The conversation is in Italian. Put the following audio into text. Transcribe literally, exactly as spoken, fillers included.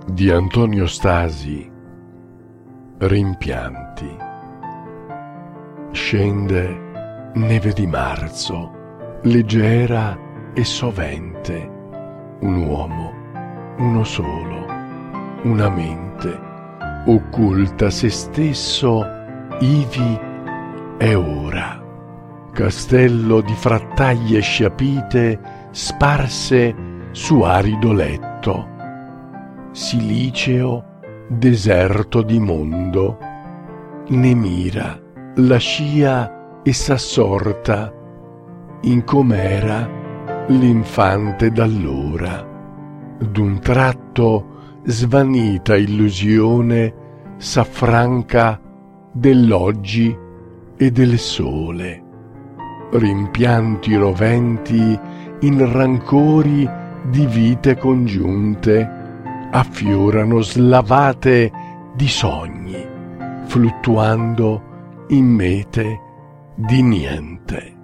di Antonio Stasi. Rimpianti. Scende neve di marzo, leggera e sovente, un uomo, uno solo, una mente, occulta se stesso ivi e ora. Castello di frattaglie sciapite sparse su arido letto, siliceo deserto di mondo, ne mira la scia e s'assorta in com'era l'infante d'allora. D'un tratto svanita illusione s'affranca dell'oggi e del sole. Rimpianti roventi in rancori di vite congiunte affiorano slavate di sogni, fluttuando in mete di niente.